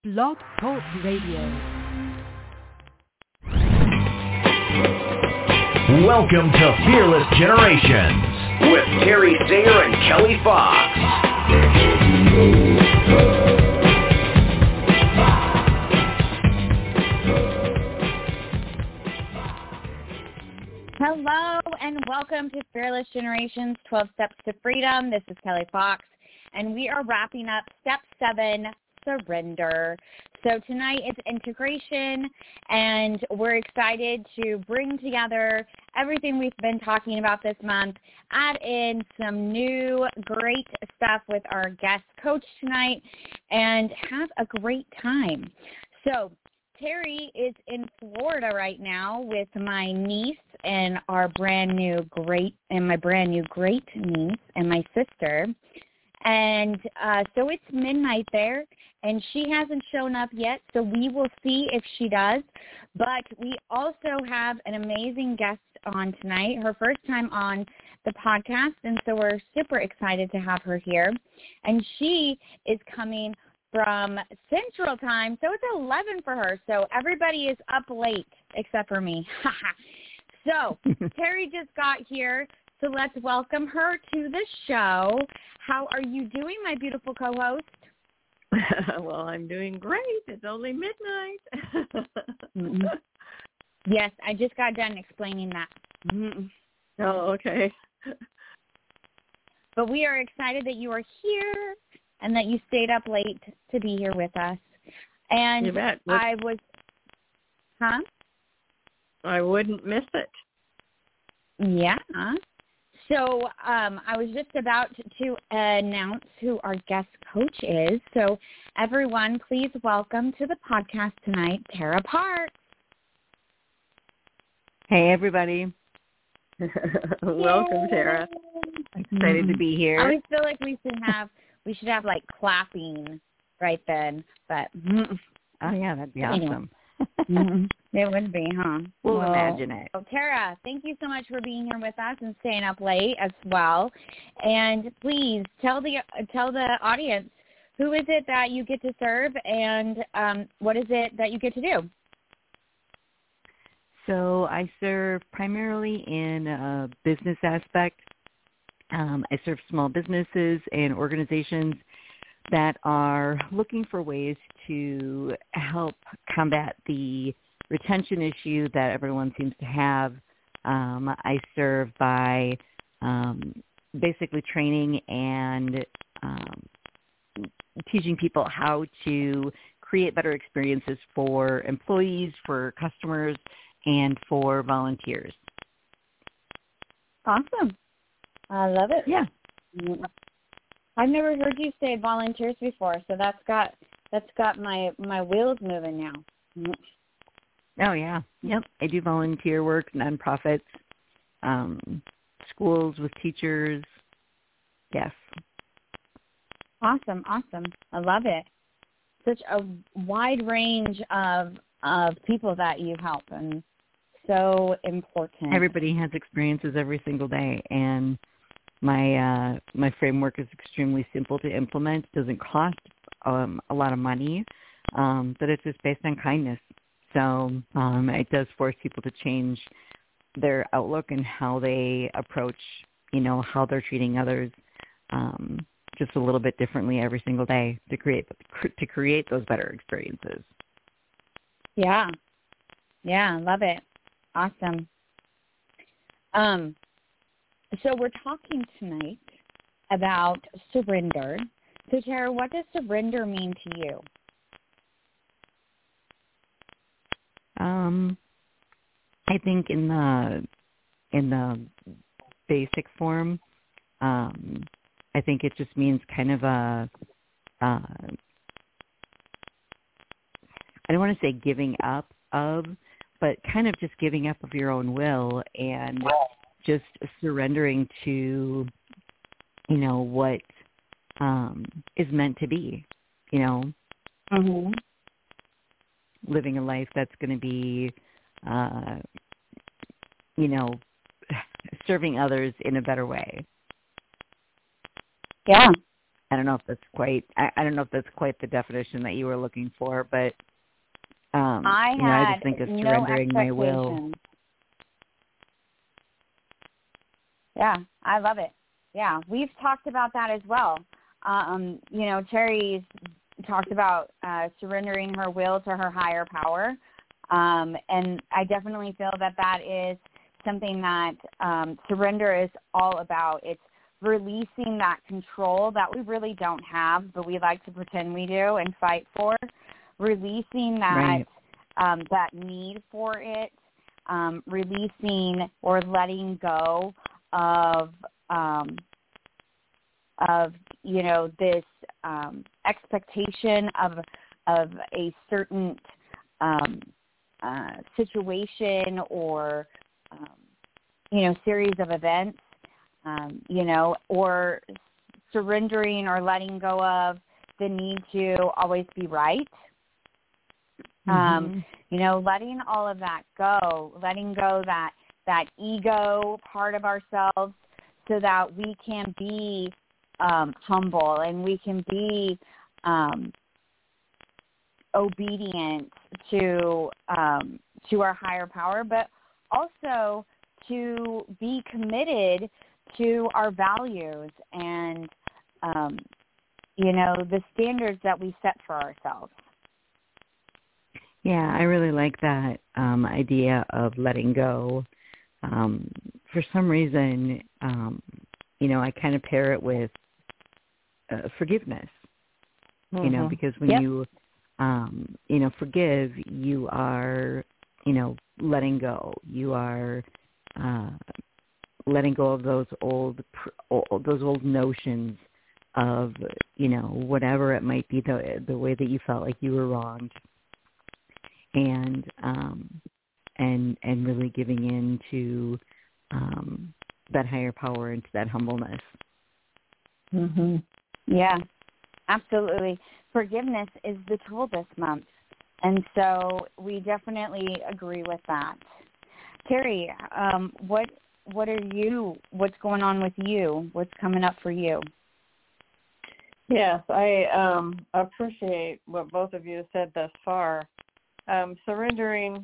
Blog Talk Radio. Welcome to Fearless Generations with Terry Sayer and Kelly Fox. Hello and welcome to Fearless Generations, 12 Steps to Freedom. This is Kelly Fox, and we are wrapping up Step 7, Surrender. So tonight is integration, and we're excited to bring together everything we've been talking about this month, add in some new great stuff with our guest coach tonight, and have a great time. So Terry is in Florida right now with my niece and my brand new great niece and my sister. And so it's midnight there, and she hasn't shown up yet, so we will see if she does. But we also have an amazing guest on tonight, her first time on the podcast, and so we're super excited to have her here. And she is coming from Central Time, so it's 11 for her, so everybody is up late except for me. So Terry just got here, so let's welcome her to the show. How are you doing, my beautiful co-host? Well, I'm doing great. It's only midnight. Mm-hmm. Yes, I just got done explaining that. Mm-hmm. Oh, okay. But we are excited that you are here and that you stayed up late to be here with us. And you bet. I wouldn't miss it. Yeah. So I was just about to announce who our guest coach is. So everyone, please welcome to the podcast tonight, Tara Parks. Hey, everybody. Welcome, Tara. Excited to be here. I always feel like we should have like clapping right then, but oh yeah, that'd be awesome. It would be, huh? We'll imagine it. Well, Tara, thank you so much for being here with us and staying up late as well. And please tell the audience, who is it that you get to serve, and what is it that you get to do? So I serve primarily in a business aspect. I serve small businesses and organizations that are looking for ways to help combat the retention issue that everyone seems to have. I serve by basically training and teaching people how to create better experiences for employees, for customers, and for volunteers. Awesome. I love it. Yeah. I've never heard you say volunteers before, so that's got my wheels moving now. Oh, yeah. Yep. I do volunteer work, nonprofits, schools with teachers. Yes. Awesome. I love it. Such a wide range of people that you help, and so important. Everybody has experiences every single day, and my framework is extremely simple to implement. It doesn't cost a lot of money, but it's just based on kindness. So it does force people to change their outlook and how they approach, how they're treating others, just a little bit differently every single day to create those better experiences. Yeah, love it. Awesome. So we're talking tonight about surrender. So Tara, what does surrender mean to you? I think in the basic form, I think it just means kind of I don't want to say giving up of, but kind of just giving up of your own will and just surrendering to, what is meant to be, living a life that's going to be, serving others in a better way. Yeah. I don't know if that's quite the definition that you were looking for, but I just think of surrendering my will. Yeah, I love it. Yeah, we've talked about that as well. Terry's talked about surrendering her will to her higher power, and I definitely feel that is something that surrender is all about. It's releasing that control that we really don't have, but we like to pretend we do and fight for. Releasing that that need for it, releasing or letting go of this expectation of a certain situation or series of events, or surrendering or letting go of the need to always be right. Letting all of that go, letting go that ego part of ourselves so that we can be humble and we can be obedient to our higher power, but also to be committed to our values and, the standards that we set for ourselves. Yeah, I really like that idea of letting go. For some reason, I kind of pair it with forgiveness, because when you, forgive, you are, letting go. You are letting go of those old notions of, whatever it might be, the way that you felt like you were wronged, and really giving in to that higher power and to that humbleness. Yeah, absolutely. Forgiveness is the tool this month, and so we definitely agree with that. Terry, what's going on with you? What's coming up for you? Yes, I appreciate what both of you said thus far. Surrendering,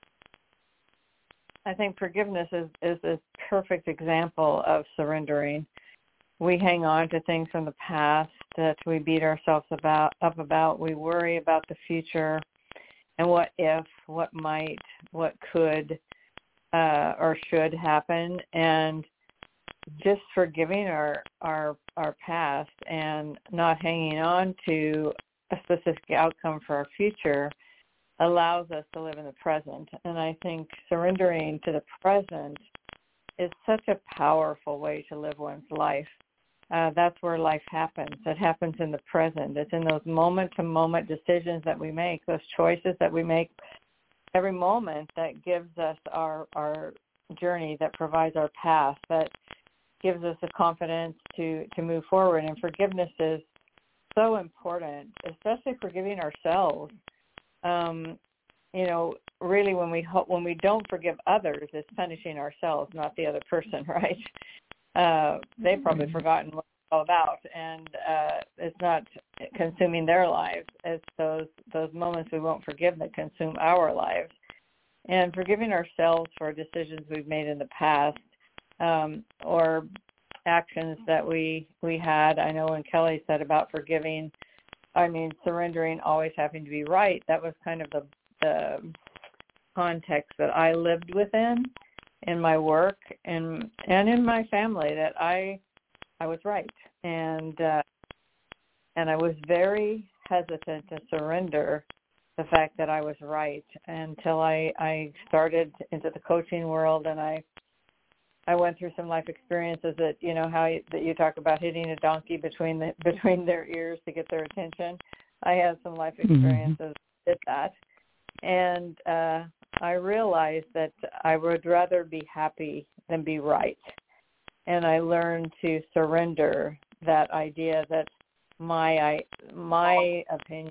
I think forgiveness is a perfect example of surrendering. We hang on to things from the past that we beat ourselves up about. We worry about the future and what if, what might, what could or should happen, and just forgiving our past and not hanging on to a specific outcome for our future allows us to live in the present. And I think surrendering to the present is such a powerful way to live one's life. That's where life happens. It happens in the present. It's in those moment-to-moment decisions that we make, those choices that we make every moment that gives us our journey, that provides our path, that gives us the confidence to move forward. And forgiveness is so important, especially forgiving ourselves. Really when we don't forgive others, it's punishing ourselves, not the other person, right? They've probably forgotten what it's all about, and it's not consuming their lives. It's those moments we won't forgive that consume our lives. And forgiving ourselves for decisions we've made in the past, or actions that we had. I know when Kelly said about surrendering, always having to be right, that was kind of the context that I lived within in my work and in my family, that I was right. And I was very hesitant to surrender the fact that I was right until I started into the coaching world, and I went through some life experiences that, that you talk about hitting a donkey between their ears to get their attention. I had some life experiences with that. And I realized that I would rather be happy than be right. And I learned to surrender that idea that my opinion,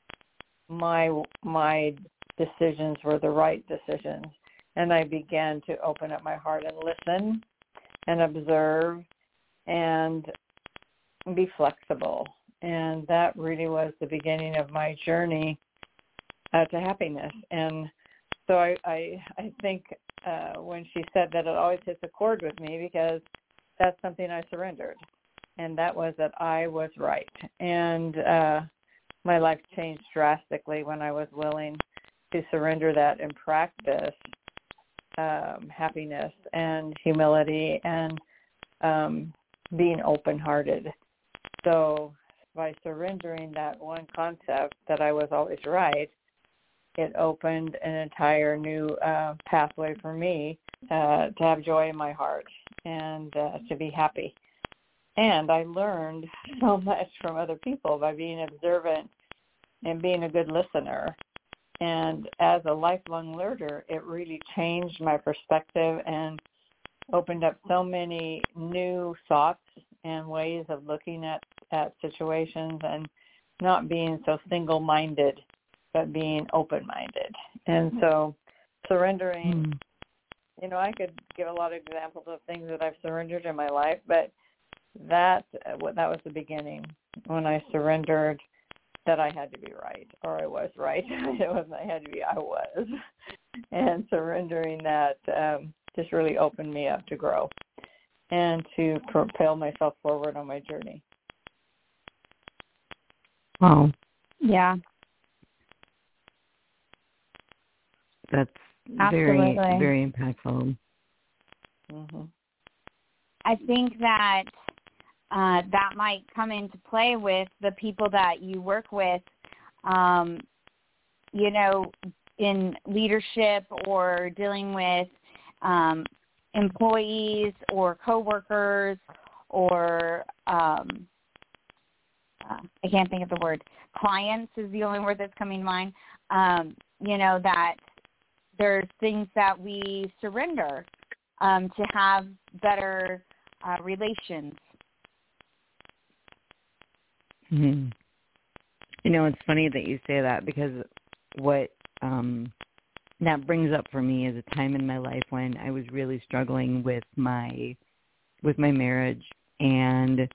my decisions were the right decisions. And I began to open up my heart and listen and observe and be flexible. And that really was the beginning of my journey to happiness. And so I think when she said that, it always hits a chord with me, because that's something I surrendered. And that was that I was right. And my life changed drastically when I was willing to surrender that and practice happiness and humility and being open-hearted. So by surrendering that one concept that I was always right, it opened an entire new pathway for me to have joy in my heart and to be happy. And I learned so much from other people by being observant and being a good listener. And as a lifelong learner, it really changed my perspective and opened up so many new thoughts and ways of looking at situations, and not being so single-minded, but being open-minded. And so surrendering, I could give a lot of examples of things that I've surrendered in my life, but that was the beginning, when I surrendered that I had to be right, or I was right. It wasn't I had to be, I was. And surrendering that just really opened me up to grow and to propel myself forward on my journey. Wow. Yeah. That's Absolutely. very, very impactful. Mm-hmm. I think that that might come into play with the people that you work with, in leadership or dealing with employees or coworkers or I can't think of the word. Clients is the only word that's coming to mind. That there's things that we surrender to have better relations. Mm-hmm. It's funny that you say that, because what that brings up for me is a time in my life when I was really struggling with my marriage, and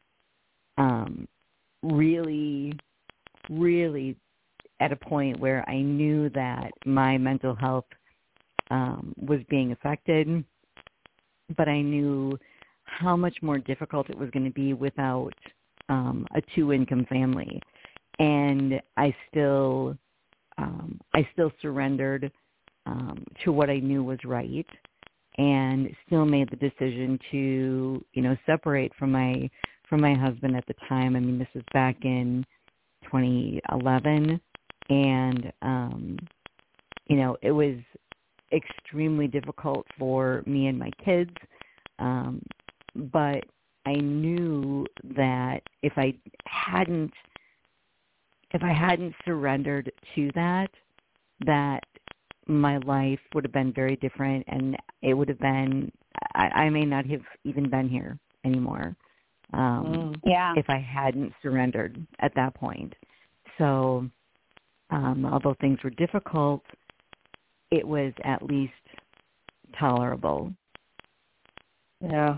really, really at a point where I knew that my mental health was being affected, but I knew how much more difficult it was going to be without a two-income family. And I still surrendered to what I knew was right, and still made the decision to, separate from my husband at the time. I mean, this was back in 2011, and it was extremely difficult for me and my kids, but I knew that if I hadn't surrendered to that my life would have been very different, and it would have been, I may not have even been here anymore. If I hadn't surrendered at that point. So, although things were difficult, it was at least tolerable. Yeah.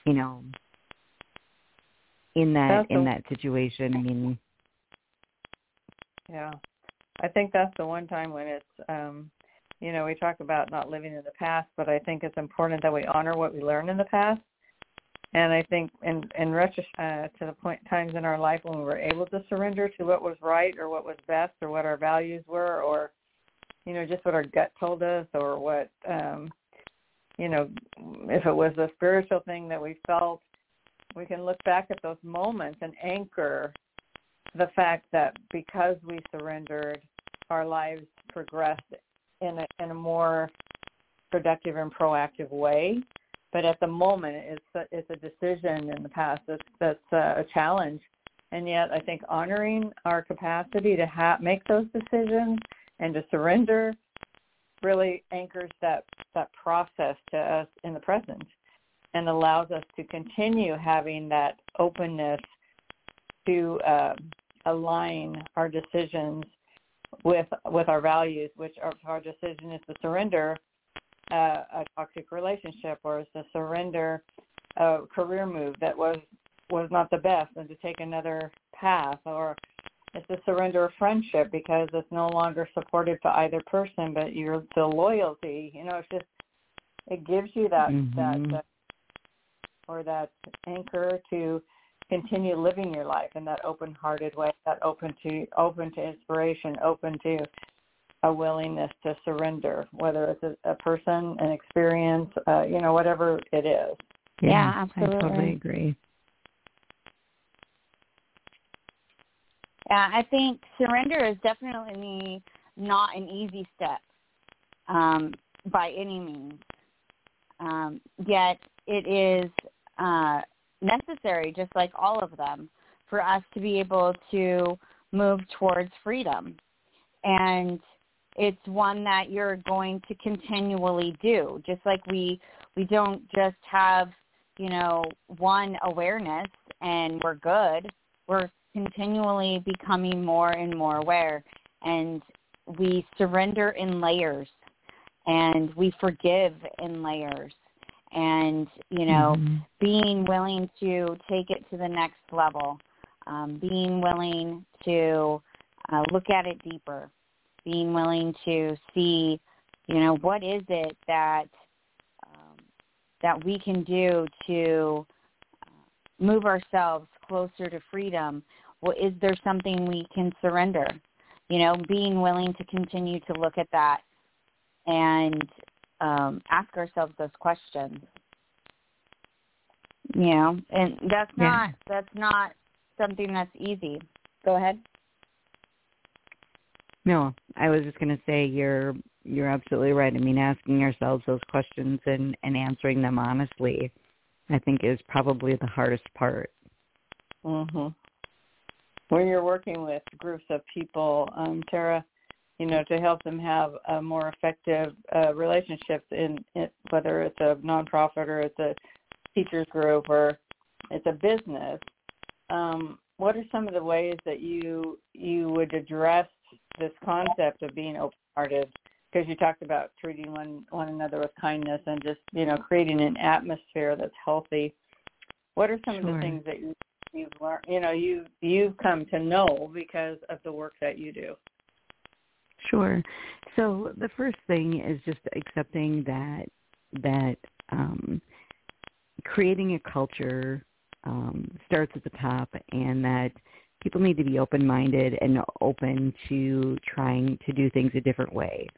In that situation, I mean. Yeah. I think that's the one time when it's, we talk about not living in the past, but I think it's important that we honor what we learned in the past. And I think in retrospect, to the times in our life when we were able to surrender to what was right or what was best or what our values were, or, just what our gut told us, or what, if it was a spiritual thing that we felt, we can look back at those moments and anchor the fact that because we surrendered, our lives progressed in a more productive and proactive way. But at the moment, it's a decision in the past that's a challenge. And yet I think honoring our capacity to make those decisions and to surrender really anchors that process to us in the present, and allows us to continue having that openness to align our decisions with our values, which our decision is to surrender a toxic relationship, or is to surrender a career move that was was not the best and to take another path, or it's a surrender of friendship because it's no longer supportive to either person, but the loyalty, it's just, it gives you that anchor to continue living your life in that open-hearted way, that open to inspiration, open to a willingness to surrender, whether it's a person, an experience, whatever it is. Yeah, absolutely. I totally agree. Yeah, I think surrender is definitely not an easy step by any means. Yet it is necessary, just like all of them, for us to be able to move towards freedom. And it's one that you're going to continually do. Just like we don't just have, one awareness and we're good. We're continually becoming more and more aware. And we surrender in layers. And we forgive in layers. And, being willing to take it to the next level, being willing to look at it deeper, being willing to see, what is it that we can do to move ourselves closer to freedom. Well, is there something we can surrender? Being willing to continue to look at that and ask ourselves those questions. And that's not something that's easy. Go ahead. No, I was just going to say you're absolutely right. I mean, asking ourselves those questions and answering them honestly, I think, is probably the hardest part. Mm-hmm. When you're working with groups of people, Tara, to help them have a more effective relationships in whether it's a nonprofit or it's a teachers group or it's a business, what are some of the ways that you would address this concept of being open-hearted? Because you talked about treating one another with kindness and just, creating an atmosphere that's healthy. What are some of the things that you've learned, you've come to know because of the work that you do? Sure. So the first thing is just accepting that creating a culture starts at the top, and that people need to be open-minded and open to trying to do things a different way.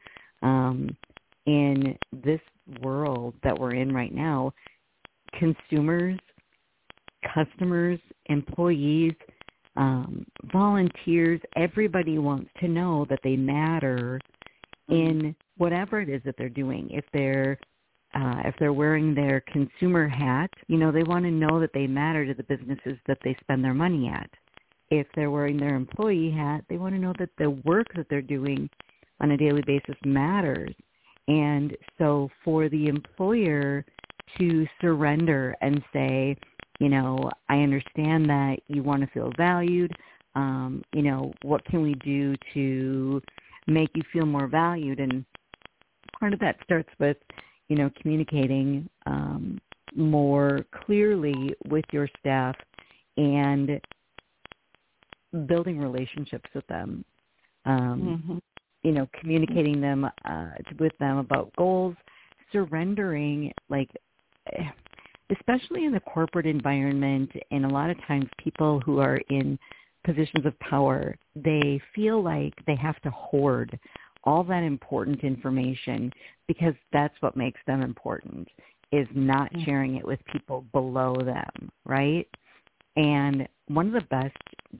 In this world that we're in right now, consumers, customers, employees, volunteers, everybody wants to know that they matter in whatever it is that they're doing. If they're wearing their consumer hat, they want to know that they matter to the businesses that they spend their money at. If they're wearing their employee hat, they want to know that the work that they're doing on a daily basis matters. And so for the employer to surrender and say, I understand that you want to feel valued. What can we do to make you feel more valued? And part of that starts with, communicating more clearly with your staff and building relationships with them. Communicating them with them about goals, surrendering, especially in the corporate environment, and a lot of times people who are in positions of power, they feel like they have to hoard all that important information because that's what makes them important, is not sharing it with people below them, right? And one of the best,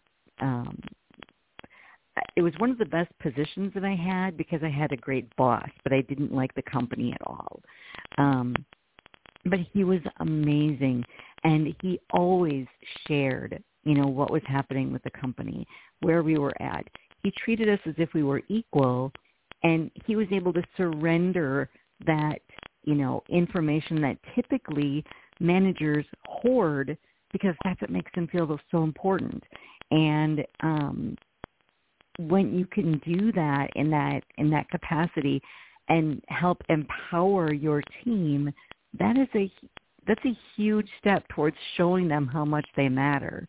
it was one of the best positions that I had because I had a great boss, but I didn't like the company at all. But he was amazing, and he always shared, what was happening with the company, where we were at. He treated us as if we were equal, and he was able to surrender that, information that typically managers hoard because that's what makes them feel so important. And when you can do that in that capacity and help empower your team, that is that's a huge step towards showing them how much they matter.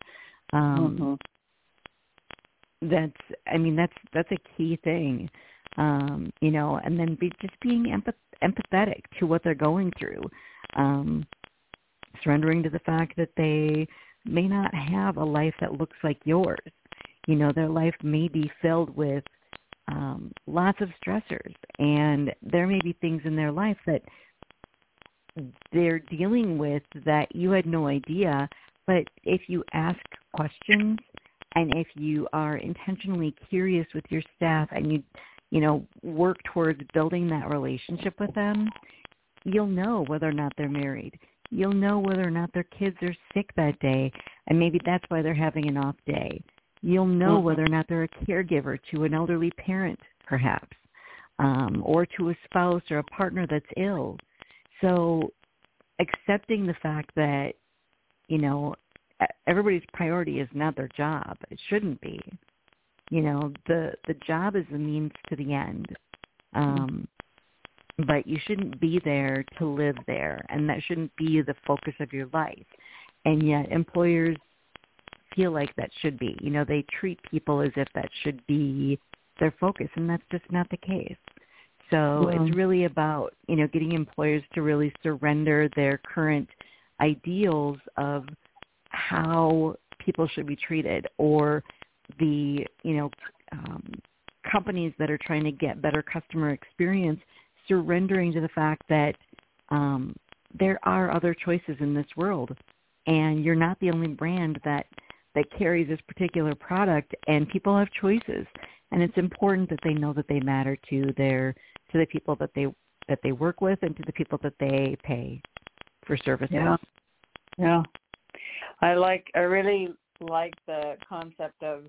That's a key thing, and then just being empathetic to what they're going through, surrendering to the fact that they may not have a life that looks like yours. Their life may be filled with lots of stressors, and there may be things in their life that they're dealing with that you had no idea. But if you ask questions and if you are intentionally curious with your staff and you work towards building that relationship with them, you'll know whether or not they're married. You'll know whether or not their kids are sick that day, and maybe that's why they're having an off day. You'll know whether or not they're a caregiver to an elderly parent, perhaps, or to a spouse or a partner that's ill. So accepting the fact that, everybody's priority is not their job. It shouldn't be. The job is the means to the end. But you shouldn't be there to live there, and that shouldn't be the focus of your life. And yet employers feel like that should be. They treat people as if that should be their focus, and that's just not the case. So it's really about, getting employers to really surrender their current ideals of how people should be treated, or the, companies that are trying to get better customer experience, surrendering to the fact that there are other choices in this world, and you're not the only brand that carries this particular product, and people have choices, and it's important that they know that they matter to the people that they work with and to the people that they pay for services. Yeah. I really like the concept of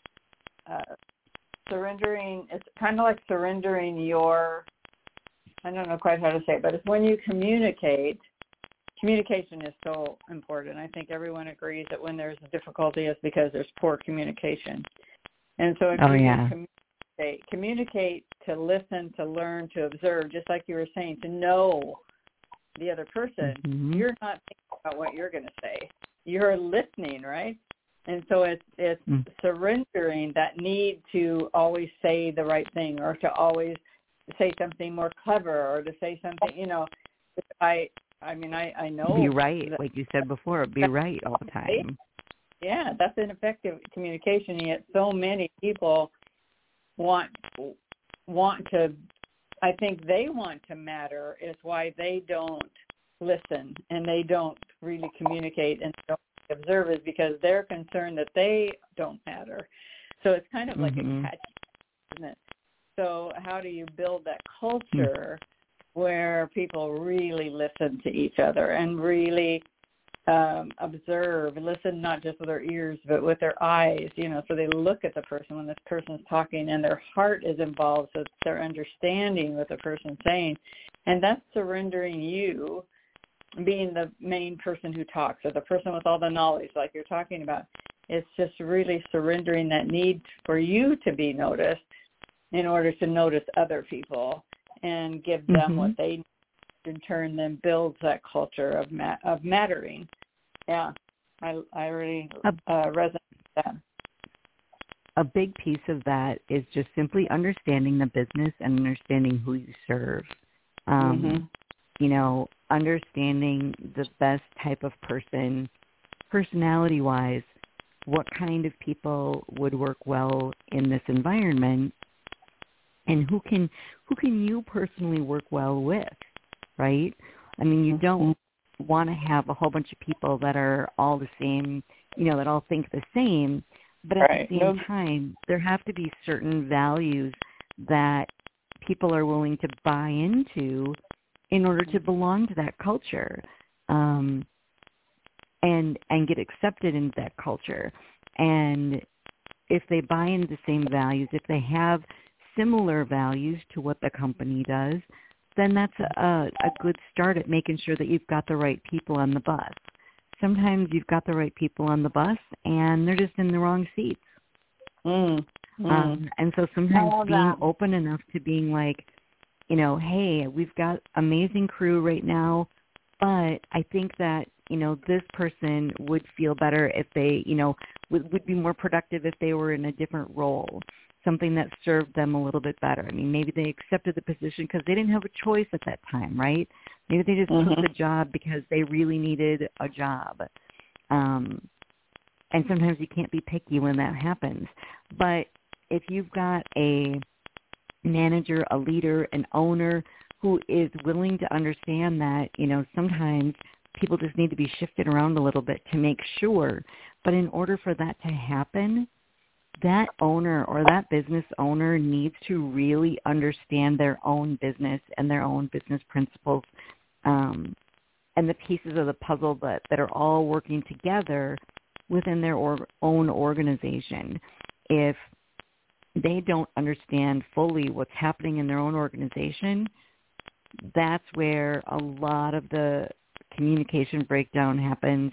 surrendering. It's kind of like surrendering I don't know quite how to say it, but it's when you communication is so important. I think everyone agrees that when there's a difficulty, it's because there's poor communication. And so if you communicate to listen, to learn, to observe, just like you were saying, to know the other person, you're not thinking about what you're going to say. You're listening, right? And so it's surrendering that need to always say the right thing, or to always say something more clever, or to say something, I know. Be right, like you said before, be right all the time. Yeah, that's ineffective communication, yet so many people want to, I think they want to matter, is why they don't listen and they don't really communicate and don't observe, is because they're concerned that they don't matter. So it's kind of like a catch, isn't it? So how do you build that culture where people really listen to each other and really observe, listen not just with their ears but with their eyes, so they look at the person when this person's talking and their heart is involved, so they're understanding what the person's saying. And that's surrendering you being the main person who talks, or the person with all the knowledge like you're talking about. It's just really surrendering that need for you to be noticed in order to notice other people and give them what they need. In turn, then builds that culture of mattering. Yeah, I really resonate with that. A big piece of that is just simply understanding the business and understanding who you serve. Understanding the best type of person, personality-wise, what kind of people would work well in this environment, and who can you personally work well with, right? I mean, you don't want to have a whole bunch of people that are all the same, that all think the same, but at the same time, there have to be certain values that people are willing to buy into in order to belong to that culture, and get accepted into that culture. And if they buy into the same values, if they have similar values to what the company does, then that's a good start at making sure that you've got the right people on the bus. Sometimes you've got the right people on the bus and they're just in the wrong seats. And so sometimes being open enough to being like, hey, we've got amazing crew right now. But I think that, this person would feel better if they, would be more productive if they were in a different role, something that served them a little bit better. I mean, maybe they accepted the position because they didn't have a choice at that time, right? Maybe they just took the job because they really needed a job. And sometimes you can't be picky when that happens. But if you've got a manager, a leader, an owner who is willing to understand that, sometimes people just need to be shifted around a little bit to make sure. But in order for that to happen, that owner or that business owner needs to really understand their own business and their own business principles, and the pieces of the puzzle that are all working together within their own organization. If they don't understand fully what's happening in their own organization, that's where a lot of the communication breakdown happens.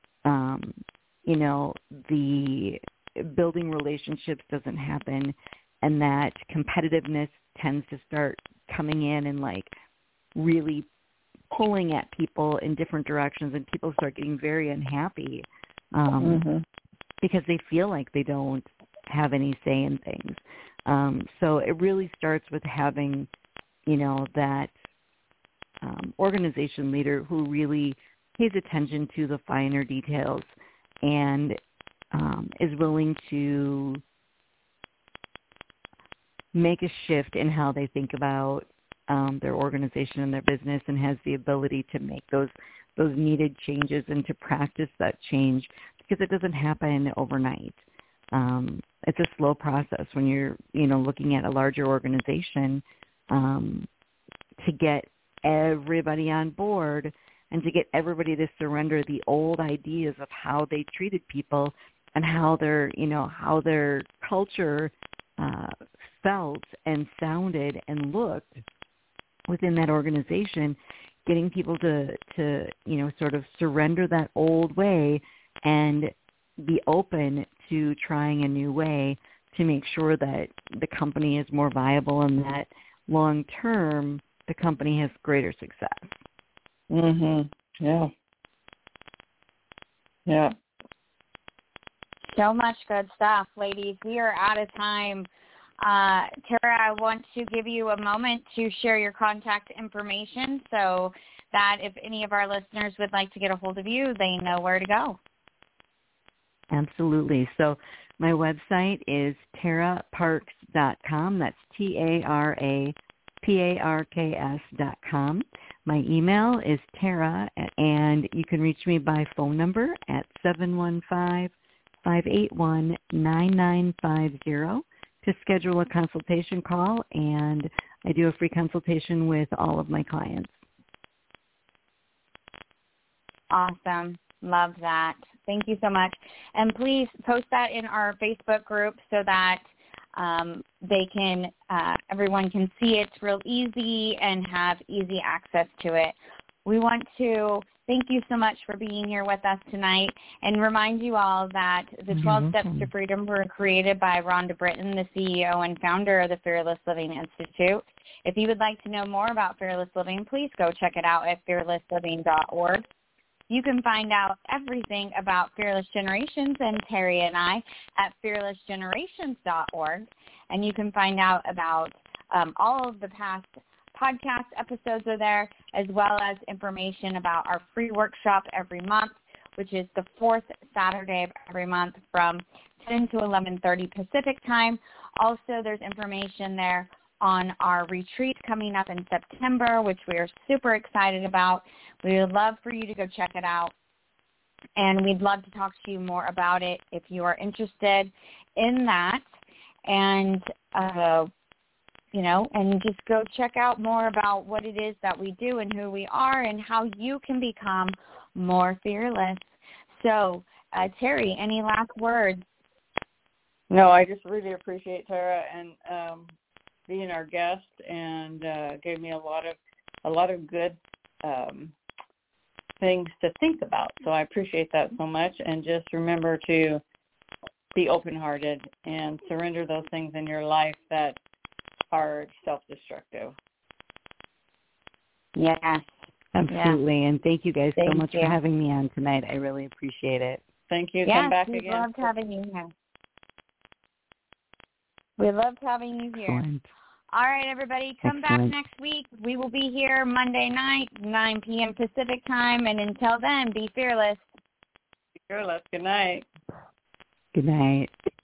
The building relationships doesn't happen, and that competitiveness tends to start coming in and really pulling at people in different directions, and people start getting very unhappy because they feel like they don't have any say in things. So it really starts with having, that organization leader who really pays attention to the finer details and is willing to make a shift in how they think about their organization and their business, and has the ability to make those needed changes and to practice that change, because it doesn't happen overnight. It's a slow process when you're, looking at a larger organization, to get everybody on board and to get everybody to surrender the old ideas of how they treated people and how their culture felt and sounded and looked within that organization, getting people to sort of surrender that old way and be open to trying a new way to make sure that the company is more viable and that long term the company has greater success. Yeah. Yeah. So much good stuff, ladies. We are out of time. Tara, I want to give you a moment to share your contact information so that if any of our listeners would like to get a hold of you, they know where to go. Absolutely. So my website is taraparks.com. That's TARAPARKS.com. My email is Tara, and you can reach me by phone number at 715-581-9950 to schedule a consultation call, and I do a free consultation with all of my clients. Awesome. Love that. Thank you so much. And please post that in our Facebook group so that everyone can see it's real easy and have easy access to it. We want to thank you so much for being here with us tonight and remind you all that the 12 Steps to Freedom were created by Rhonda Britton, the CEO and founder of the Fearless Living Institute. If you would like to know more about Fearless Living, please go check it out at fearlessliving.org. You can find out everything about Fearless Generations and Terry and I at fearlessgenerations.org. And you can find out about all of the past podcast episodes are there, as well as information about our free workshop every month, which is the fourth Saturday of every month from 10 to 11:30 Pacific time. Also, there's information there on our retreat coming up in September, which we are super excited about. We would love for you to go check it out, and we'd love to talk to you more about it if you are interested in that. And, and just go check out more about what it is that we do and who we are and how you can become more fearless. So, Terry, any last words? No, I just really appreciate Tara and being our guest, and gave me a lot of good things to think about. So I appreciate that so much. And just remember to be open-hearted and surrender those things in your life that are self-destructive. Yes. Absolutely. And thank you guys so much you. for having me on tonight. I really appreciate it. Thank you. Yes, Come back we again. loved having you here. We loved having you here. Excellent. All right, everybody, come back next week. We will be here Monday night, 9 p.m. Pacific time. And until then, be fearless. Be fearless. Good night. Good night.